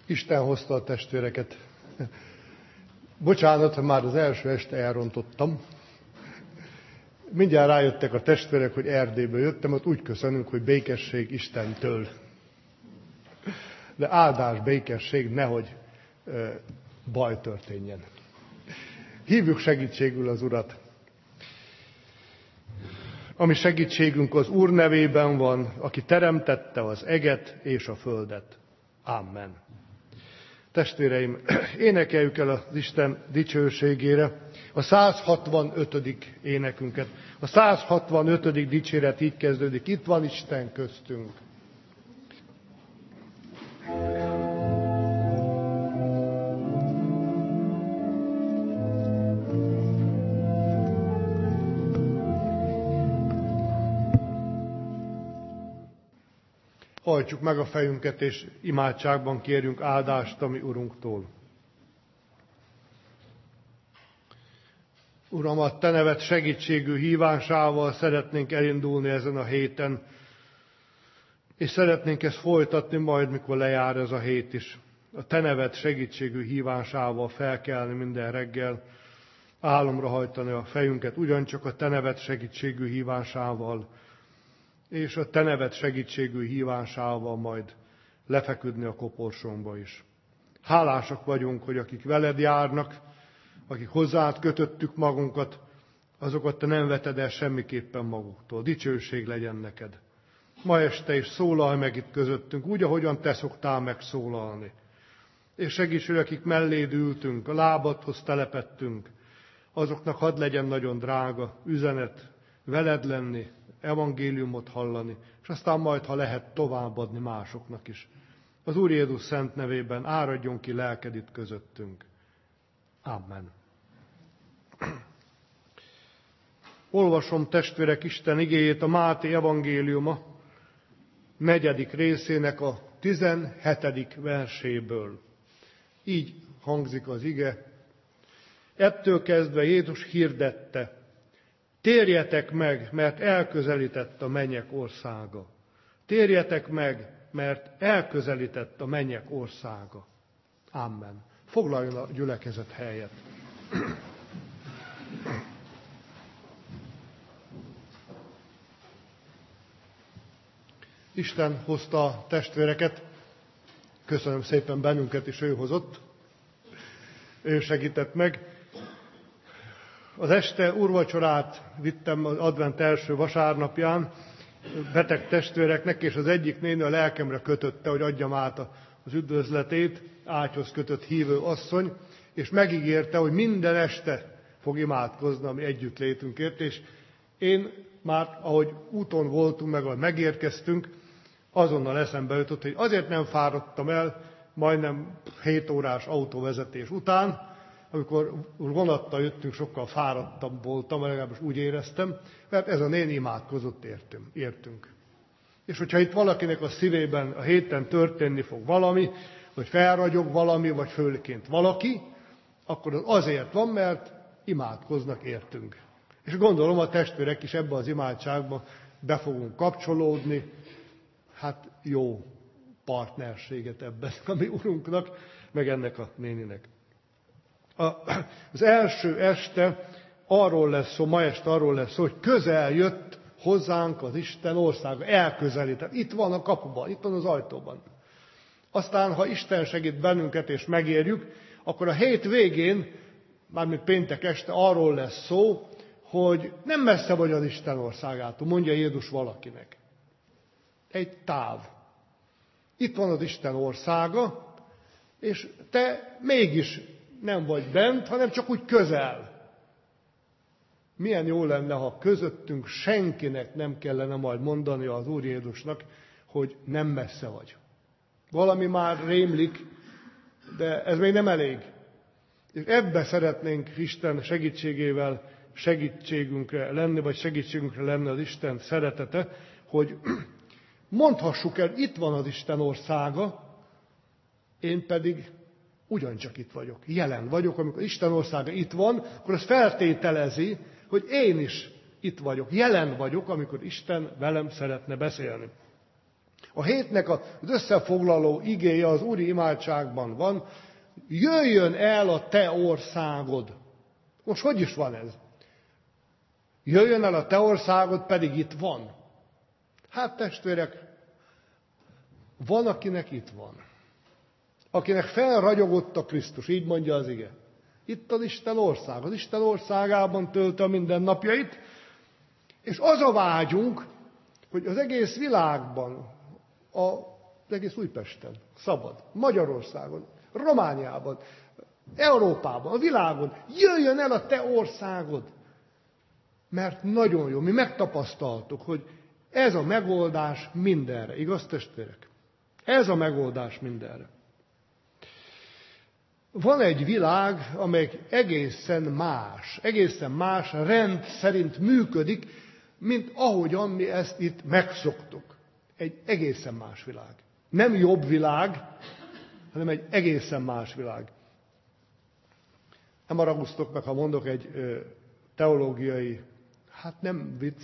Isten hozta a testvéreket. Bocsánat, ha már az első este elrontottam. Mindjárt rájöttek a testvérek, hogy Erdélyből jöttem, ott úgy köszönünk, hogy békesség Istentől. De áldás, békesség, nehogy baj történjen. Hívjuk segítségül az Urat. Ami segítségünk az Úr nevében van, aki teremtette az eget és a földet. Amen. Testvéreim, énekeljük el az Isten dicsőségére a 165. énekünket. A 165. dicséret így kezdődik: itt van Isten köztünk. Hajtsuk meg a fejünket, és imádságban kérjünk áldást a mi Urunktól. Uram, a Te neved segítségű hívásával szeretnénk elindulni ezen a héten, és szeretnénk ezt folytatni majd, mikor lejár ez a hét is. A Te neved segítségű hívásával felkelni minden reggel, álomra hajtani a fejünket, ugyancsak a Te neved segítségű hívásával, és a Te neved segítségű hívásával majd lefeküdni a koporsónkba is. Hálásak vagyunk, hogy akik veled járnak, akik hozzád kötöttük magunkat, azokat Te nem veted el semmiképpen maguktól. Dicsőség legyen neked. Ma este is szólalj meg itt közöttünk, úgy, ahogyan Te szoktál megszólalni. És segíts, hogy akik melléd ültünk, a lábadhoz telepettünk, azoknak hadd legyen nagyon drága üzenet veled lenni, evangéliumot hallani, és aztán majd, ha lehet, továbbadni másoknak is. Az Úr Jézus szent nevében áradjon ki lelked itt közöttünk. Amen. Olvasom, testvérek, Isten igéjét a Máté evangéliuma 4. részének a 17. verséből. Így hangzik az ige. Ettől kezdve Jézus hirdette: térjetek meg, mert elközelített a mennyek országa. Térjetek meg, mert elközelített a mennyek országa. Amen. Foglaljon a gyülekezet helyet. Isten hozta a testvéreket. Köszönöm szépen, bennünket is ő hozott. Ő segített meg. Az este úrvacsorát vittem az advent első vasárnapján beteg testvéreknek, és az egyik néni a lelkemre kötötte, hogy adjam át az üdvözletét, ágyhoz kötött hívő asszony, és megígérte, hogy minden este fog imádkozni a mi együttlétünkért, és én már, ahogy úton voltunk, meg ahogy megérkeztünk, azonnal eszembe jutott, hogy azért nem fáradtam el majdnem 7 órás autóvezetés után, amikor vonattal jöttünk, sokkal fáradtabb voltam, legalábbis úgy éreztem, mert ez a néni imádkozott értünk. És hogyha itt valakinek a szívében a héten történni fog valami, vagy felragyog valami, vagy főként valaki, akkor az azért van, mert imádkoznak értünk. És gondolom, a testvérek is ebbe az imádságba be fogunk kapcsolódni, hát jó partnerséget ebben a mi Urunknak, meg ennek a néninek. Az első este arról lesz szó, ma este arról lesz szó, hogy közel jött hozzánk az Isten országa, elközelített. Itt van a kapuban, itt van az ajtóban. Aztán, ha Isten segít bennünket és megérjük, akkor a hét végén, mármint péntek este arról lesz szó, hogy nem messze vagy az Isten országától, mondja Jézus valakinek. Egy táv. Itt van az Isten országa, és te mégis nem vagy bent, hanem csak úgy közel. Milyen jó lenne, ha közöttünk senkinek nem kellene majd mondani az Úr Jézusnak, hogy nem messze vagy. Valami már rémlik, de ez még nem elég. És ebbe szeretnénk Isten segítségével segítségünkre lenni, vagy segítségünkre lenni az Isten szeretete, hogy mondhassuk el, itt van az Isten országa, én pedig ugyancsak itt vagyok, jelen vagyok. Amikor Isten országa itt van, akkor az feltételezi, hogy én is itt vagyok, jelen vagyok, amikor Isten velem szeretne beszélni. A hétnek az összefoglaló igéje az úri imádságban van, jöjjön el a te országod. Most hogy is van ez? Jöjjön el a te országod, pedig itt van. Hát testvérek, van, akinek itt van. Akinek felragyogott a Krisztus, így mondja az ige. Itt az Isten ország. Az Isten országában tölte a mindennapjait, és az a vágyunk, hogy az egész világban, az egész Újpesten, szabad, Magyarországon, Romániában, Európában, a világon, jöjjön el a te országod. Mert nagyon jó, mi megtapasztaltuk, hogy ez a megoldás mindenre. Igaz, testvérek? Ez a megoldás mindenre. Van egy világ, amely egészen más rend szerint működik, mint ahogyan mi ezt itt megszoktuk. Egy egészen más világ. Nem jobb világ, hanem egy egészen más világ. Nem haragusztok meg, ha mondok egy teológiai, hát nem vicc,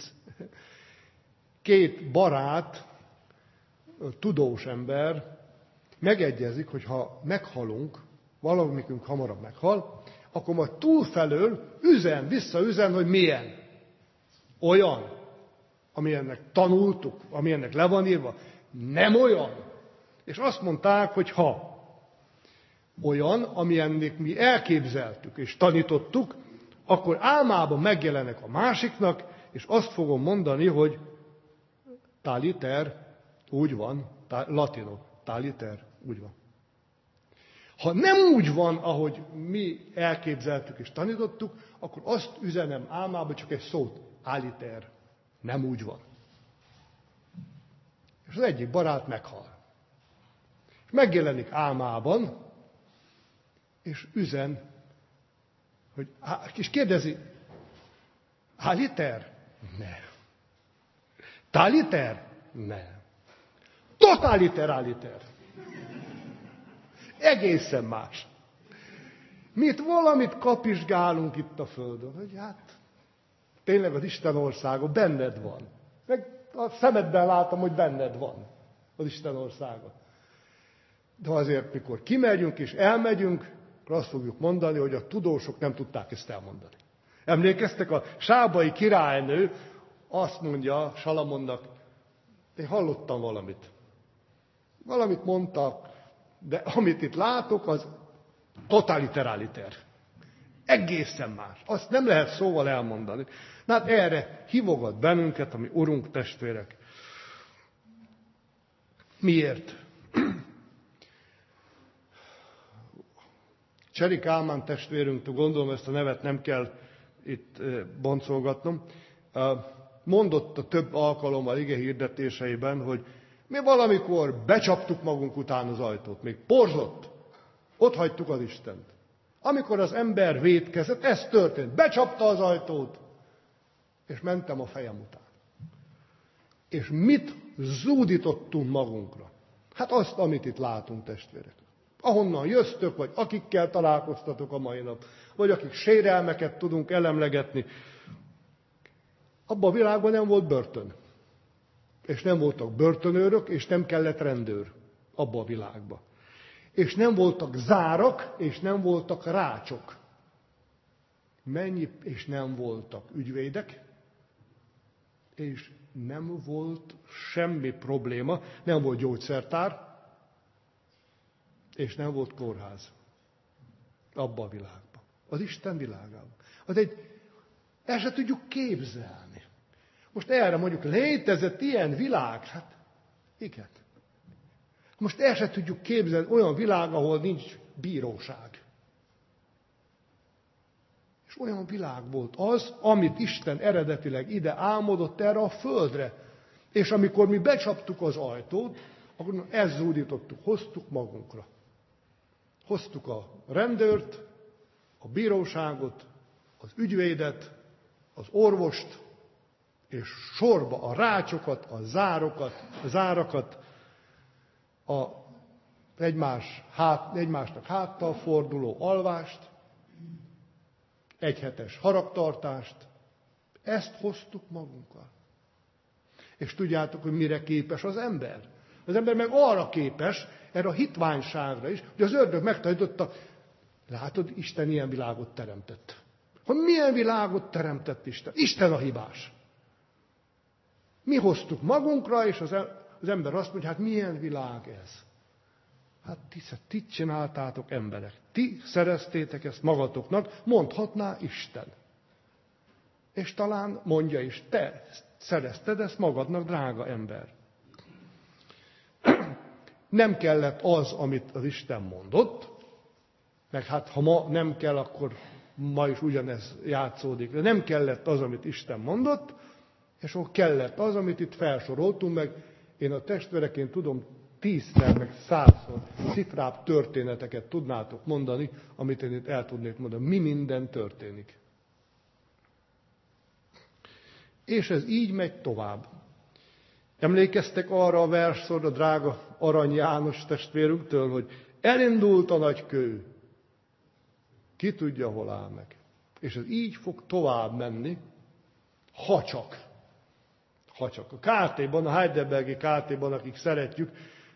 két barát, tudós ember megegyezik, hogy ha meghalunk, valamikünk hamarabb meghal, akkor majd túlfelől visszaüzen, hogy milyen. Olyan, amilyennek tanultuk, amilyennek le van írva. Nem olyan. És azt mondták, hogy ha olyan, amilyennek mi elképzeltük és tanítottuk, akkor álmában megjelenek a másiknak, és azt fogom mondani, hogy taliter, úgy van, latinul, taliter, úgy van. Ha nem úgy van, ahogy mi elképzeltük és tanítottuk, akkor azt üzenem álmában csak egy szót, aliter, nem úgy van. És az egyik barát meghal. És megjelenik álmában, és üzen, és kérdezi, aliter? Nem. Taliter? Nem. Totaliter, aliter. Egészen más. Mit valamit kapizsgálunk itt a földön, hogy hát tényleg az Isten országa benned van. Meg a szemedben látom, hogy benned van az Isten országa. De azért, mikor kimegyünk és elmegyünk, akkor azt fogjuk mondani, hogy a tudósok nem tudták ezt elmondani. Emlékeztek, a sábai királynő azt mondja Salamonnak, én hallottam valamit. Valamit mondtak, de amit itt látok, az totaliter. Egészen más. Azt nem lehet szóval elmondani. Na hát erre hívogat bennünket, ami Urunk, testvérek. Miért? Cseri Kálmán testvérünktől, gondolom ezt a nevet nem kell itt boncolgatnom, mondott a több alkalommal ige hirdetéseiben, hogy mi valamikor becsaptuk magunk után az ajtót, még porzott, ott hagytuk az Istent. Amikor az ember vétkezett, ez történt, becsapta az ajtót, és mentem a fejem után. És mit zúdítottunk magunkra? Hát azt, amit itt látunk, testvérek. Ahonnan jöztök, vagy akikkel találkoztatok a mai nap, vagy akik sérelmeket tudunk elemlegetni. Abban a világban nem volt börtön. És nem voltak börtönőrök, és nem kellett rendőr abban a világban. És nem voltak zárak, és nem voltak rácsok. És nem voltak ügyvédek, és nem volt semmi probléma, nem volt gyógyszertár, és nem volt kórház abban a világban. Az Isten világában. El se tudjuk képzelni. Most erre mondjuk létezett ilyen világ? Hát igen. Most el se tudjuk képzelni olyan világ, ahol nincs bíróság. És olyan világ volt az, amit Isten eredetileg ide álmodott erre a földre. És amikor mi becsaptuk az ajtót, akkor ezt zúdítottuk, hoztuk magunkra. Hoztuk a rendőrt, a bíróságot, az ügyvédet, az orvost, és sorba a rácsokat, a zárakat, egymásnak háttal forduló alvást, egyhetes haragtartást, ezt hoztuk magunkkal. És tudjátok, hogy mire képes az ember? Az ember meg arra képes, erre a hitványságra is, hogy az ördög megtanította, látod, Isten ilyen világot teremtett. Hogy milyen világot teremtett Isten? Isten a hibás. Mi hoztuk magunkra, és az ember azt mondja, hát milyen világ ez? Hát ti csináltátok emberek. Ti szereztétek ezt magatoknak, mondhatná Isten. És talán mondja is, te szerezted ezt magadnak, drága ember. Nem kellett az, amit az Isten mondott, meg hát ha ma nem kell, akkor ma is ugyanez játszódik. De nem kellett az, amit Isten mondott, és akkor kellett az, amit itt felsoroltunk, meg én a testvéreként tudom 10-szer, meg 100-szor cifrább történeteket tudnátok mondani, amit én itt el tudnék mondani. Mi minden történik. És ez így megy tovább. Emlékeztek arra a versszorra, drága Arany János testvérünktől, hogy elindult a nagy kő. Ki tudja, hol áll meg. És ez így fog tovább menni, ha csak. A KT-ban, a Heidelbergi KT-ban, akik szeretjük,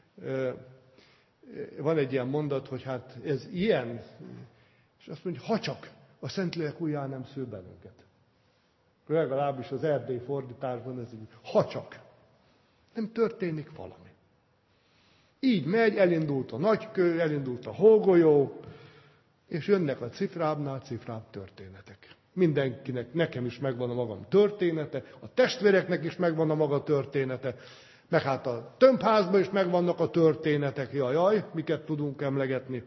van egy ilyen mondat, hogy hát ez ilyen, és azt mondja, ha csak a Szentlélek újjá nem szül bennünket. Legalábbis az erdélyi fordításban ez így, ha csak. Nem történik valami. Így megy, elindult a nagykő, elindult a hógolyó, és jönnek a cifrábbnál cifrább történetek. Mindenkinek, nekem is megvan a magam története, a testvéreknek is megvan a maga története, meg hát a tömbházban is megvannak a történetek, jaj, miket tudunk emlegetni.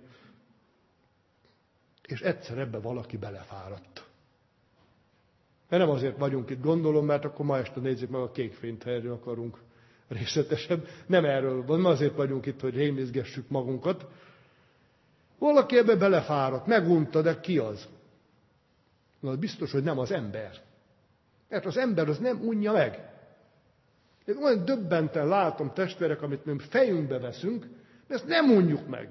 És egyszer ebbe valaki belefáradt. Mert nem azért vagyunk itt, gondolom, mert akkor ma este nézzük meg a Kékfényt, ha erről akarunk részletesebb. Nem erről van, azért vagyunk itt, hogy rémizgessük magunkat. Valaki ebbe belefáradt, megunta, de ki az? Na, biztos, hogy nem az ember. Mert az ember az nem unja meg. Én olyan döbbenten látom, testvérek, amit mi fejünkbe veszünk, de ezt nem unjuk meg.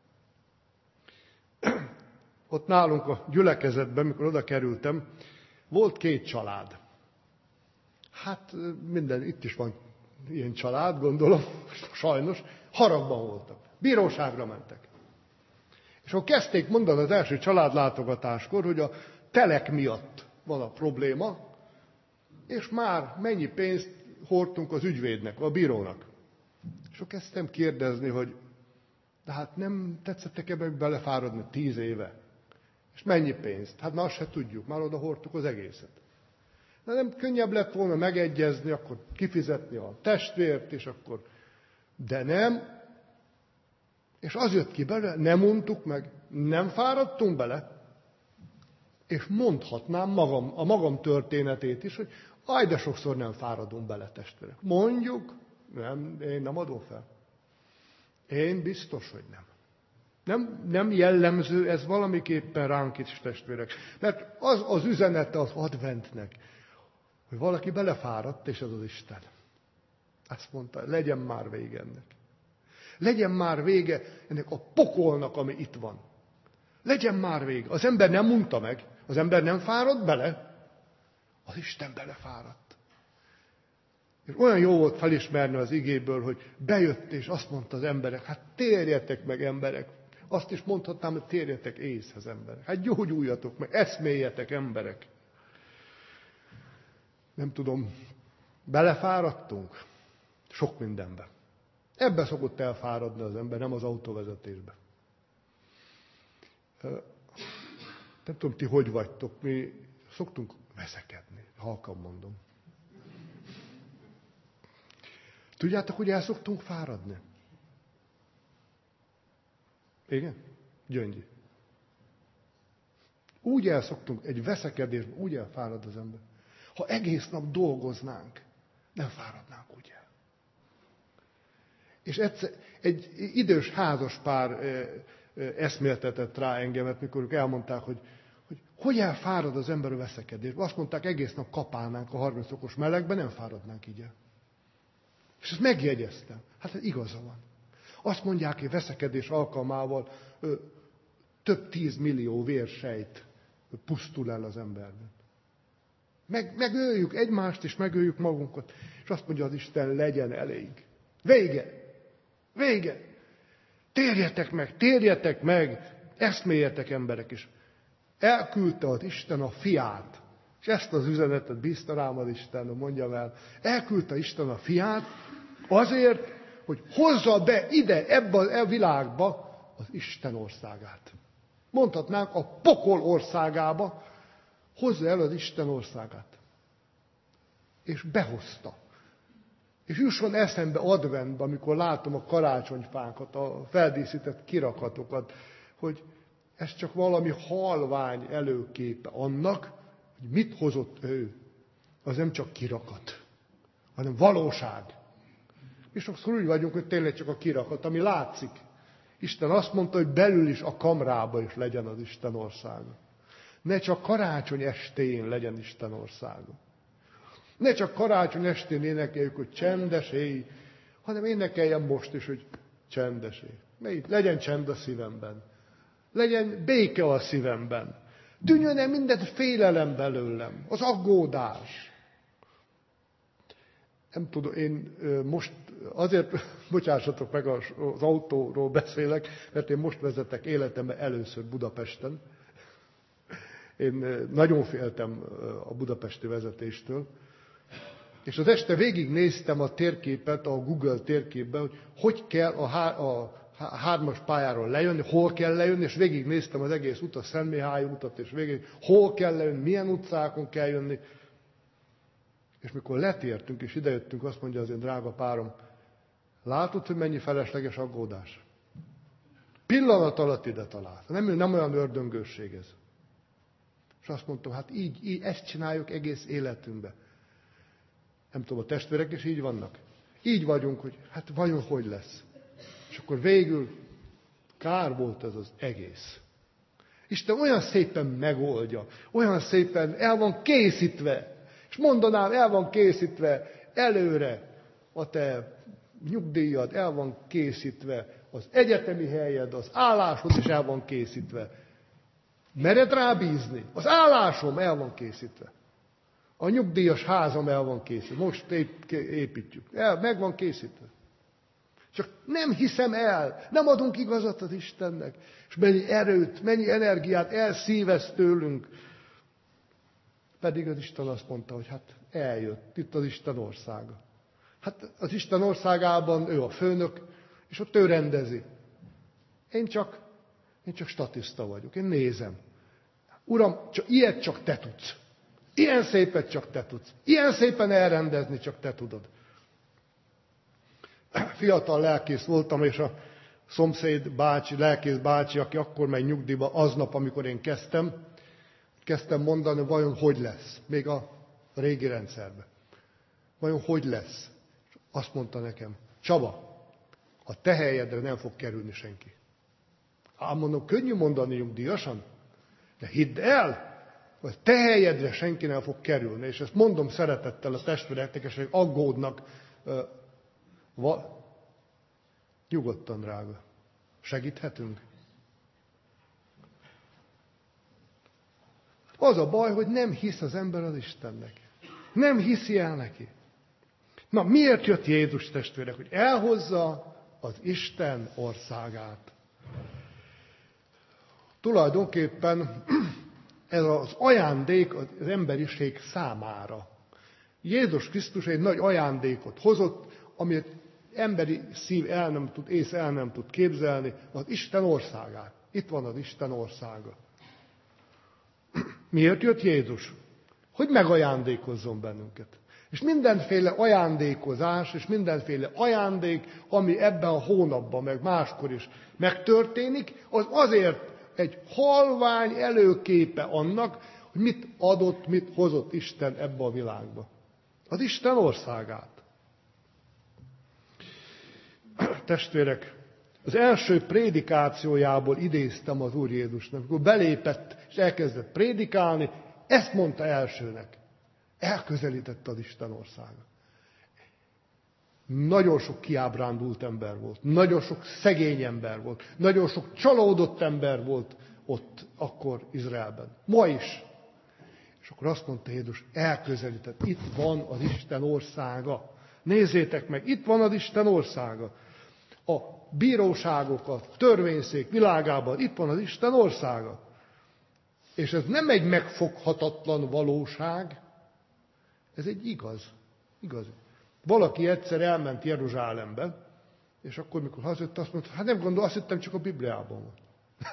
Ott nálunk a gyülekezetben, mikor oda kerültem, volt 2 család. Hát minden, itt is van ilyen család, gondolom, sajnos, haragban voltak. Bíróságra mentek. És akkor kezdték mondani az első családlátogatáskor, hogy a telek miatt van a probléma, és már mennyi pénzt hordtunk az ügyvédnek, a bírónak. És akkor kezdtem kérdezni, hogy de hát nem tetszettek ebbe belefáradni 10 éve. És mennyi pénzt? Hát már azt se tudjuk, már oda hordtuk az egészet. De nem könnyebb lett volna megegyezni, akkor kifizetni a testvért, és akkor... De nem. És az jött ki belőle, nem mondtuk meg, nem fáradtunk bele. És mondhatnám a magam történetét is, hogy de sokszor nem fáradunk bele, testvérek. Mondjuk, én nem adom fel. Én biztos, hogy nem. Nem jellemző ez valamiképpen ránk is, testvérek. Mert az üzenete az adventnek, hogy valaki belefáradt, és ez az Isten. Azt mondta, legyen már vége ennek. Legyen már vége ennek a pokolnak, ami itt van. Legyen már vége. Az ember nem mondta meg, az ember nem fáradt bele, az Isten belefáradt. És olyan jó volt felismerni az igéből, hogy bejött, és azt mondta az emberek, hát térjetek meg, emberek. Azt is mondhatnám, hogy térjetek észhez, emberek. Hát gyógyuljatok meg, eszméljetek, emberek. Nem tudom, belefáradtunk sok mindenbe. Ebbe szokott elfáradni az ember, nem az autóvezetésbe. Nem tudom, ti hogy vagytok, mi szoktunk veszekedni, halkan mondom. Tudjátok, hogy el szoktunk fáradni? Igen? Gyöngyi. Úgy elszoktunk, egy veszekedésben úgy elfárad az ember. Ha egész nap dolgoznánk, nem fáradnánk úgy el. És egyszer, egy idős házas pár eszméltetett rá engemet, mikor ők elmondták, hogy elfárad az ember a veszekedésben. Azt mondták, egész nap kapálnánk a 30 fokos melegben, nem fáradnánk így el. És ezt megjegyeztem. Hát ez igaza van. Azt mondják, hogy veszekedés alkalmával több 10 millió vérsejt pusztul el az emberben. Megöljük egymást, és megöljük magunkat. És azt mondja az Isten, legyen elég. Vége. Vége. Térjetek meg, eszméljetek emberek is. Elküldte az Isten a fiát, és ezt az üzenetet bízta rám az Isten, mondjam el. Elküldte Isten a fiát azért, hogy hozza be ide, ebbe a világba az Isten országát. Mondhatnánk a pokol országába, hozza el az Isten országát. És behozta. És jusson eszembe adventben, amikor látom a karácsonyfákat, a feldíszített kirakatokat, hogy ez csak valami halvány előképe annak, hogy mit hozott ő. Az nem csak kirakat, hanem valóság. És sokszor úgy vagyunk, hogy tényleg csak a kirakat, ami látszik. Isten azt mondta, hogy belül is a kamrába is legyen az Isten országa. Ne csak karácsony estén legyen Isten országa. Ne csak karácsony estén énekeljük, hogy csendes éj, hanem énekeljen most is, hogy csendes éj. Legyen csend a szívemben. Legyen béke a szívemben. Tűnjön el minden félelem belőlem, az aggódás. Nem tudom, én most azért, bocsássatok meg, az autóról beszélek, mert én most vezetek életemben először Budapesten. Én nagyon féltem a budapesti vezetéstől, és az este végignéztem a térképet, a Google térképben, hogy kell a 3-as pályáról lejönni, hol kell lejönni, és végignéztem az egész utat, Szentmihály utat, és végig hol kell lejönni, milyen utcákon kell jönni. És mikor letértünk és idejöttünk, azt mondja az én drága párom, látod, hogy mennyi felesleges aggódás? Pillanat alatt ide talált. Nem olyan ördöngősség ez. És azt mondtam, hát így ezt csináljuk egész életünkben. Nem tudom, a testvérek is így vannak. Így vagyunk, hogy hát vajon hogy lesz. És akkor végül kár volt ez az egész. Isten olyan szépen megoldja, olyan szépen el van készítve, és mondanám, el van készítve előre a te nyugdíjad, el van készítve az egyetemi helyed, az állásod is el van készítve. Mered rábízni? Az állásom el van készítve. A nyugdíjas házam el van készítve. Most építjük. Meg van készítve. Csak nem hiszem el, nem adunk igazat az Istennek. És mennyi erőt, mennyi energiát elszívez tőlünk. Pedig az Isten azt mondta, hogy hát eljött, itt az Isten országa. Hát az Isten országában ő a főnök, és ott ő rendezi. Én csak statiszta vagyok, én nézem. Uram, ilyet csak te tudsz. Ilyen szépet csak te tudsz. Ilyen szépen elrendezni csak te tudod. Fiatal lelkész voltam, és a szomszéd bácsi, lelkész bácsi, aki akkor megy nyugdíjba, aznap, amikor én kezdtem mondani, vajon hogy lesz, még a régi rendszerben. Vajon hogy lesz? Azt mondta nekem, Csaba, a te helyedre nem fog kerülni senki. Ám mondom, könnyű mondani nyugdíjasan, de hidd el, hogy te helyedre senki nem fog kerülni, és ezt mondom szeretettel a testvéreknek, és aggódnak. Nyugodtan, drága. Segíthetünk? Az a baj, hogy nem hisz az ember az Istennek. Nem hiszi el neki. Na, miért jött Jézus, testvérek? Hogy elhozza az Isten országát. Tulajdonképpen ez az ajándék az emberiség számára. Jézus Krisztus egy nagy ajándékot hozott, amit emberi szív ész el nem tud képzelni, az Isten országát. Itt van az Isten országa. Miért jött Jézus? Hogy megajándékozzon bennünket. És mindenféle ajándékozás, és mindenféle ajándék, ami ebben a hónapban, meg máskor is megtörténik, az azért egy halvány előképe annak, hogy mit adott, mit hozott Isten ebbe a világba. Az Isten országát. Testvérek, az első prédikációjából idéztem az Úr Jézusnak, amikor belépett és elkezdett prédikálni, ezt mondta elsőnek. Elközelített az Isten országa. Nagyon sok kiábrándult ember volt, nagyon sok szegény ember volt, nagyon sok csalódott ember volt ott akkor Izraelben. Ma is. És akkor azt mondta Jézus, elközelített, itt van az Isten országa. Nézzétek meg, itt van az Isten országa. a bíróságok, a törvényszék világában, itt van az Isten országa. És ez nem egy megfoghatatlan valóság, ez egy igaz. Valaki egyszer elment Jeruzsálembe, és akkor, mikor hazajött, azt mondta, hát nem gondol, azt hittem, csak a Bibliában van.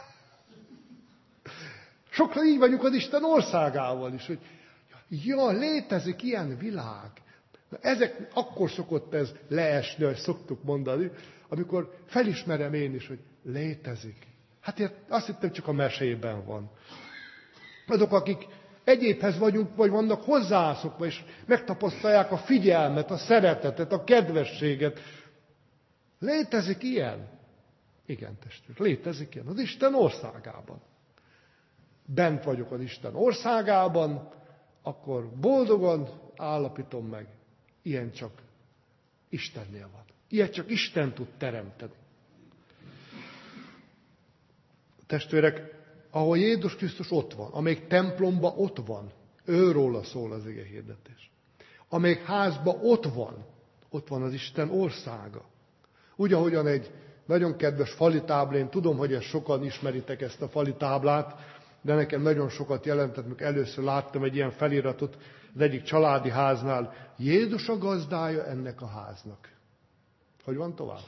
Sokszor így vagyunk az Isten országával is, hogy ja, létezik ilyen világ. Na, akkor szokott ez leesni, ahogy szoktuk mondani, amikor felismerem én is, hogy létezik. Hát azt hittem, csak a mesében van. Azok, akik egyébhez vagyunk, vagy vannak hozzászokva, és megtapasztalják a figyelmet, a szeretetet, a kedvességet. Létezik ilyen? Igen, testvérek, létezik ilyen. Az Isten országában. Bent vagyok az Isten országában, akkor boldogan állapítom meg, ilyen csak Istennél van. Ilyet csak Isten tud teremteni. Testvérek, ahol Jézus Krisztus ott van, amelyik templomban ott van, őróla szól az ige hirdetés. Amelyik házban ott van az Isten országa. Úgy, ahogyan egy nagyon kedves fali táblán, tudom, hogy sokan ismeritek ezt a fali táblát, de nekem nagyon sokat jelentett, amikor először láttam egy ilyen feliratot az egyik családi háznál. Jézus a gazdája ennek a háznak. Hogy van tovább?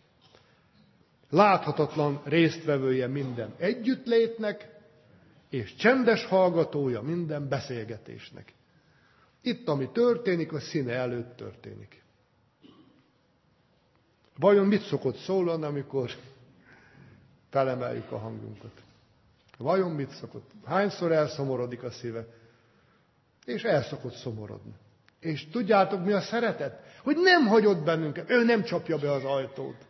Láthatatlan résztvevője minden együttlétnek, és csendes hallgatója minden beszélgetésnek. Itt, ami történik, a színe előtt történik. Vajon mit szokott szólani, amikor felemeljük a hangunkat? Vajon mit szokott? Hányszor elszomorodik a szíve? És el szokott szomorodni. És tudjátok, mi a szeretet? Hogy nem hagyott bennünket. Ő nem csapja be az ajtót.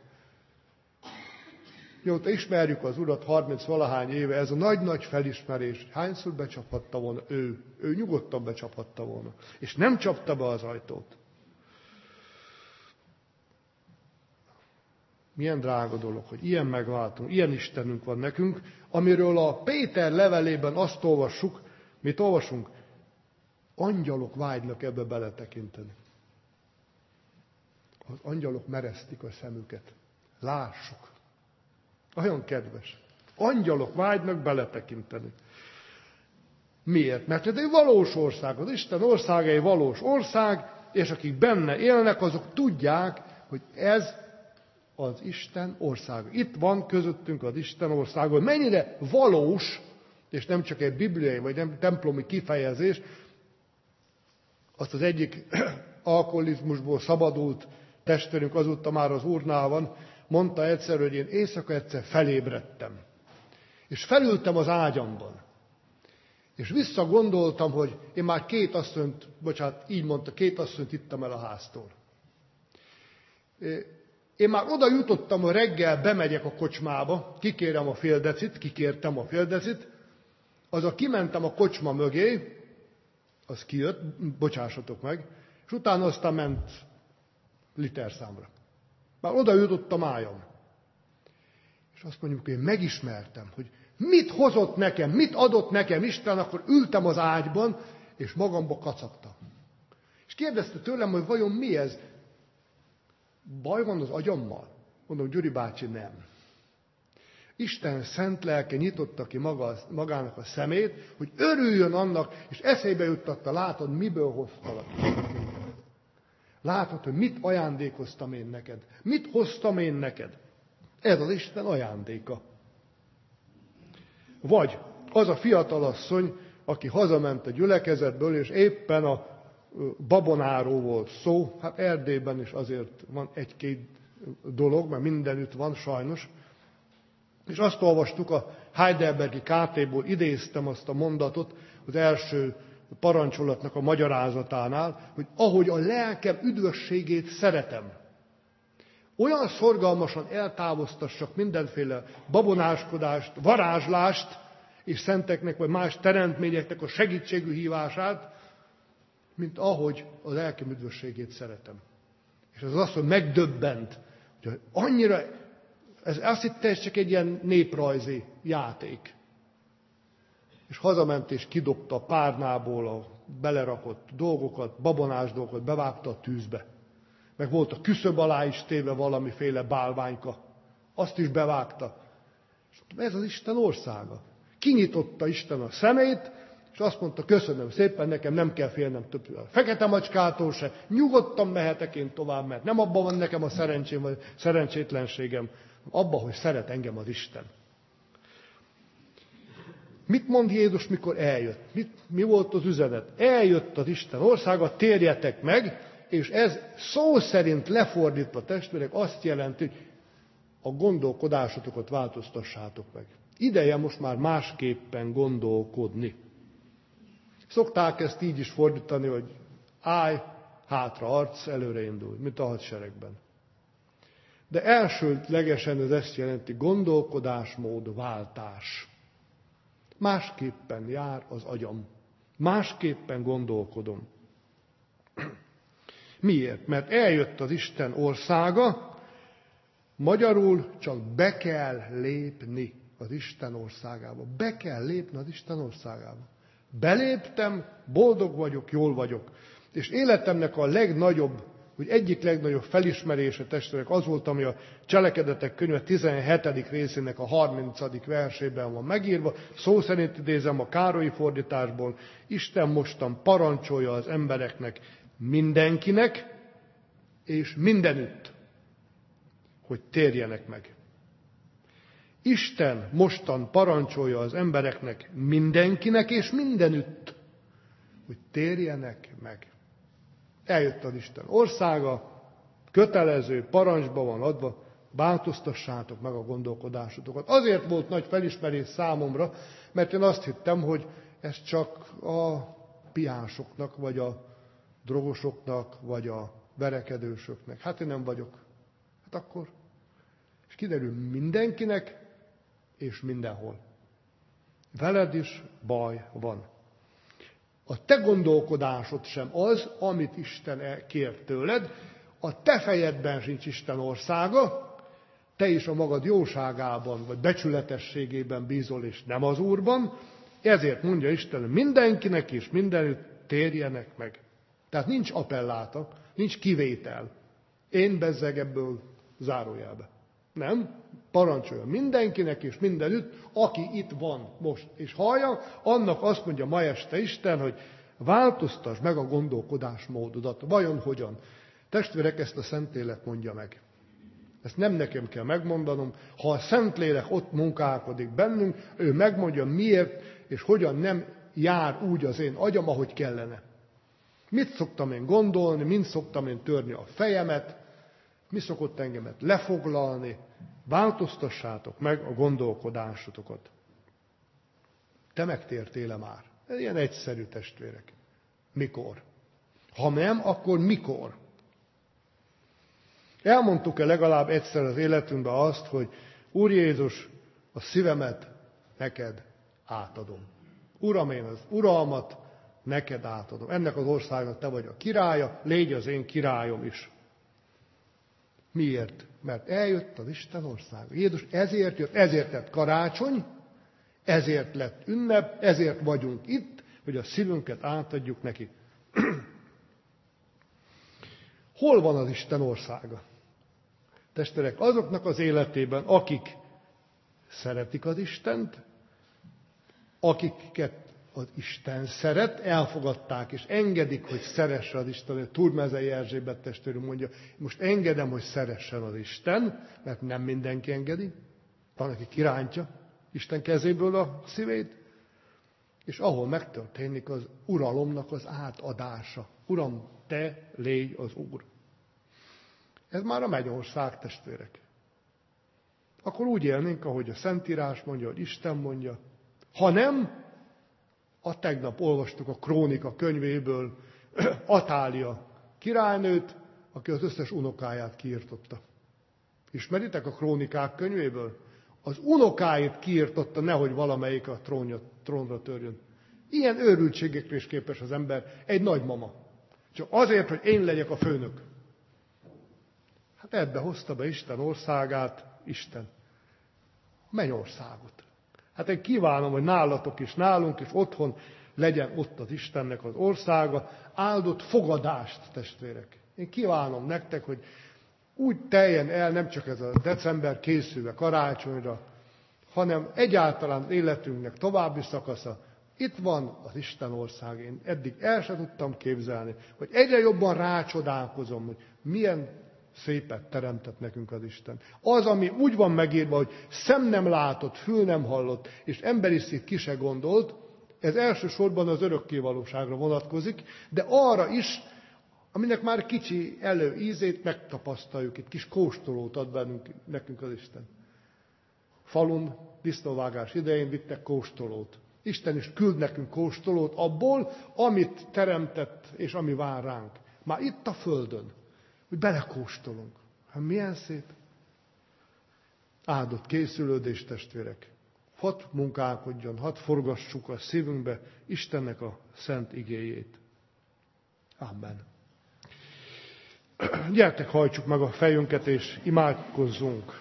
Mióta ismerjük az Urat 30-valahány éve, ez a nagy-nagy felismerés, hányszor becsaphatta volna ő. Ő nyugodtan becsaphatta volna. És nem csapta be az ajtót. Milyen drága dolog, hogy ilyen megváltunk, ilyen Istenünk van nekünk, amiről a Péter levelében azt olvassuk, mit olvasunk? Angyalok vágynak ebbe beletekinteni. Az angyalok meresztik a szemüket. Lássuk. Olyan kedves. Angyalok vágynak beletekinteni. Miért? Mert ez egy valós ország. Az Isten országa egy valós ország, és akik benne élnek, azok tudják, hogy ez az Isten országa. Itt van közöttünk az Isten országa. Mennyire valós, és nem csak egy bibliai vagy nem templomi kifejezés, azt az egyik alkoholizmusból szabadult testvérünk, azóta már az Úrnál van, mondta egyszer, hogy én éjszaka egyszer felébredtem. És felültem az ágyamban. És visszagondoltam, hogy én már két asszonyt ittam el a háztól. Én már oda jutottam, hogy reggel bemegyek a kocsmába, kikértem a fél decit, azon kimentem a kocsma mögé, az kijött, bocsássatok meg, és utána aztán ment literszámra. Már oda jutottam ájam. És azt mondjuk, hogy én megismertem, hogy mit hozott nekem, mit adott nekem Isten, akkor ültem az ágyban, és magamba kacagtam. És kérdezte tőlem, hogy vajon mi ez? Baj van az agyammal? Mondom, Gyuri bácsi, nem. Isten szent lelke nyitotta ki magának a szemét, hogy örüljön annak, és eszébe juttatta, látod, miből hoztalak. Látod, hogy mit ajándékoztam én neked. Mit hoztam én neked. Ez az Isten ajándéka. Vagy az a fiatalasszony, aki hazament a gyülekezetből, és éppen a babonáról volt szó, hát Erdélyben is azért van egy-két dolog, mert mindenütt van sajnos. És azt olvastuk a Heidelbergi KT-ból, idéztem azt a mondatot az első parancsolatnak a magyarázatánál, hogy ahogy a lelkem üdvösségét szeretem, olyan szorgalmasan eltávoztassak mindenféle babonáskodást, varázslást, és szenteknek vagy más teremtményeknek a segítségű hívását, mint ahogy a lelkem üdvösségét szeretem. És ez azt, hogy megdöbbent, hogy annyira, ez azt hitte, ez csak egy ilyen néprajzi játék. És hazament és kidobta a párnából a belerakott dolgokat, babonás dolgokat, bevágta a tűzbe. meg volt a küszöb alá is téve valamiféle bálványka. Azt is bevágta. Ez az Isten országa. Kinyitotta Isten a szemét, és azt mondta, köszönöm szépen, nekem nem kell félnem több a fekete macskától se, nyugodtan mehetek én tovább, mert nem abban van nekem a szerencsém, vagy szerencsétlenségem, abban, hogy szeret engem az Isten. Mit mond Jézus, mikor eljött? Mi volt az üzenet? Eljött az Isten országa, térjetek meg, és ez szó szerint lefordítva, testvérek, azt jelenti, hogy a gondolkodásotokat változtassátok meg. Ideje most már másképpen gondolkodni. Szokták ezt így is fordítani, hogy állj, hátra arc, előre indulj, mint a hadseregben. De elsődlegesen ez ezt jelenti, gondolkodásmód váltás. Másképpen jár az agyam. Másképpen gondolkodom. Miért? Mert eljött az Isten országa, magyarul csak be kell lépni az Isten országába. Be kell lépni az Isten országába. Beléptem, boldog vagyok, jól vagyok. És életemnek a legnagyobb, hogy egyik legnagyobb felismerése, testvérek, az volt, ami a Cselekedetek könyve 17. részének a 30. versében van megírva. Szó szerint idézem a Károlyi fordításból. Isten mostan parancsolja az embereknek, mindenkinek és mindenütt, hogy térjenek meg. Isten mostan parancsolja az embereknek, mindenkinek és mindenütt, hogy térjenek meg. Eljött az Isten országa, kötelező, parancsba van adva, változtassátok meg a gondolkodásotokat. Azért volt nagy felismerés számomra, mert én azt hittem, hogy ez csak a piánsoknak, vagy a drogosoknak, vagy a verekedősöknek. Hát én nem vagyok. Hát akkor. És kiderül mindenkinek, és mindenhol. Veled is baj van. A te gondolkodásod sem az, amit Isten kér tőled, a te fejedben sincs Isten országa, te is a magad jóságában, vagy becsületességében bízol, és nem az Úrban, ezért mondja Isten, mindenkinek és mindenütt térjenek meg. Tehát nincs appelláta, nincs kivétel. Én bezzeg ebből zárójelbe. Nem? Parancsolja mindenkinek és mindenütt, aki itt van most és hallja, annak azt mondja ma este Isten, hogy változtasd meg a gondolkodásmódodat. Vajon hogyan? Testvérek, ezt a Szentlélek mondja meg. Ezt nem nekem kell megmondanom. Ha a Szentlélek ott munkálkodik bennünk, ő megmondja miért és hogyan nem jár úgy az én agyam, ahogy kellene. Mit szoktam én gondolni, mint szoktam én törni a fejemet, mi szokott engemet lefoglalni, változtassátok meg a gondolkodásotokat. Te megtértél-e már? Ez ilyen egyszerű, testvérek. Mikor? Ha nem, akkor mikor? Elmondtuk-e legalább egyszer az életünkben azt, hogy Úr Jézus, a szívemet neked átadom. Uram, én az uralmat neked átadom. Ennek az országnak te vagy a királya, légy az én királyom is. Miért? Mert eljött az Isten országa. Jézus ezért jött, ezért lett karácsony, ezért lett ünnep, ezért vagyunk itt, hogy a szívünket átadjuk neki. Hol van az Isten országa? Testvérek, azoknak az életében, akik szeretik az Istent, akiket az Isten szeret, elfogadták és engedik, hogy szeresse az Isten. Turmezei Erzsébet testvérünk mondja, most engedem, hogy szeressen az Isten, mert nem mindenki engedi. Van, aki kirántja Isten kezéből a szívét, és ahol megtörténik az uralomnak az átadása. Uram, te légy az Úr. Ez már a mennyország, testvérek. Akkor úgy élnénk, ahogy a Szentírás mondja, hogy Isten mondja. Ha nem, a tegnap olvastuk a Krónika könyvéből Atália királynőt, aki az összes unokáját kiirtotta. Ismeritek a Krónikák könyvéből? Az unokáit kiirtotta, nehogy valamelyik a trónra törjön. Ilyen őrültségekre is képes az ember, egy nagymama. Csak azért, hogy én legyek a főnök. Hát ebbe hozta be Isten országát, Isten. Mennyországot. Hát én kívánom, hogy nálatok is, nálunk is otthon legyen ott az Istennek az országa. Áldott fogadást, testvérek. Én kívánom nektek, hogy úgy teljen el nem csak ez a december készülve karácsonyra, hanem egyáltalán életünknek további szakasza. Itt van az Isten ország. Én eddig el sem tudtam képzelni, hogy egyre jobban rácsodálkozom, hogy milyen szépet teremtett nekünk az Isten. Az, ami úgy van megírva, hogy szem nem látott, fül nem hallott, és emberi szív ki se gondolt, ez elsősorban az örökkévalóságra vonatkozik, de arra is, aminek már kicsi előízét megtapasztaljuk, itt kis kóstolót ad nekünk az Isten. Falun disznóvágás idején vittek kóstolót. Isten is küld nekünk kóstolót abból, amit teremtett, és ami vár ránk. Már itt a földön, hogy belekóstolunk. Hát milyen szép. Áldott készülődés, testvérek. Hadd munkálkodjon, hadd forgassuk a szívünkbe Istennek a szent igéjét. Amen. Gyertek, hajtsuk meg a fejünket, és imádkozzunk.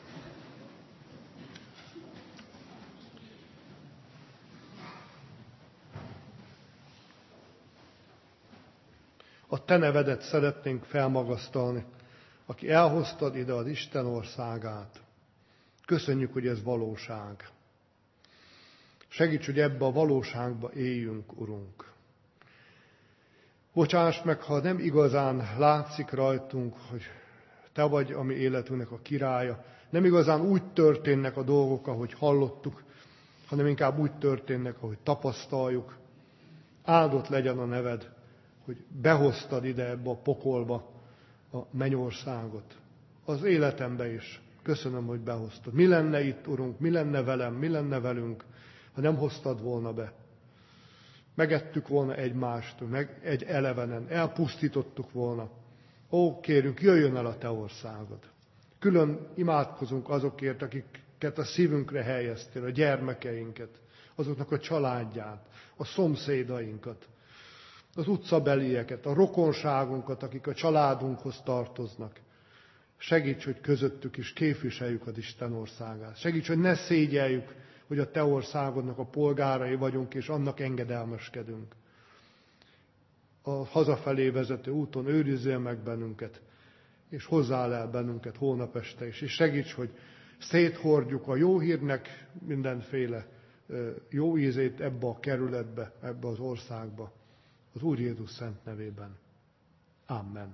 A te nevedet szeretnénk felmagasztalni, aki elhoztad ide az Isten országát. Köszönjük, hogy ez valóság. Segíts, hogy ebbe a valóságba éljünk, Urunk. Bocsáss meg, ha nem igazán látszik rajtunk, hogy te vagy a mi életünknek a királya. Nem igazán úgy történnek a dolgok, ahogy hallottuk, hanem inkább úgy történnek, ahogy tapasztaljuk. Áldott legyen a neved, hogy behoztad ide ebbe a pokolba a mennyországot. Az életembe is. Köszönöm, hogy behoztad. Mi lenne itt, Urunk, mi lenne velem, mi lenne velünk, ha nem hoztad volna be. Megettük volna egymást, meg egy elevenen, elpusztítottuk volna. Ó, kérünk, jöjjön el a te országod. Külön imádkozunk azokért, akiket a szívünkre helyeztél, a gyermekeinket, azoknak a családját, a szomszédainkat, az utcabelieket, a rokonságunkat, akik a családunkhoz tartoznak. Segíts, hogy közöttük is képviseljük az Isten országát. Segíts, hogy ne szégyeljük, hogy a te országodnak a polgárai vagyunk, és annak engedelmeskedünk. A hazafelé vezető úton őrizzél meg bennünket, és hozzál el bennünket hónap este is. És segíts, hogy széthordjuk a jó hírnek mindenféle jó ízét ebbe a kerületbe, ebbe az országba. Az Úr Jézus szent nevében. Amen.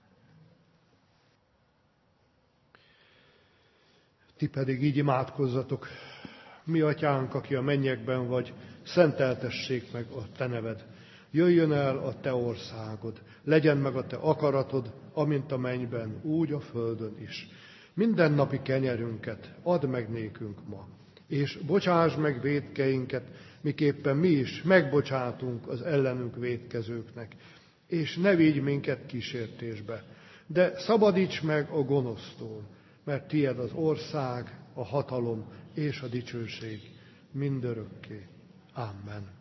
Ti pedig így imádkozzatok. Mi atyánk, aki a mennyekben vagy, szenteltessék meg a te neved. Jöjjön el a te országod, legyen meg a te akaratod, amint a mennyben, úgy a földön is. Mindennapi kenyerünket add meg nékünk ma, és bocsáss meg vétkeinket, miképpen mi is megbocsátunk az ellenünk vétkezőknek. És ne vigy minket kísértésbe, de szabadíts meg a gonosztól, mert tied az ország, a hatalom és a dicsőség mindörökké. Amen.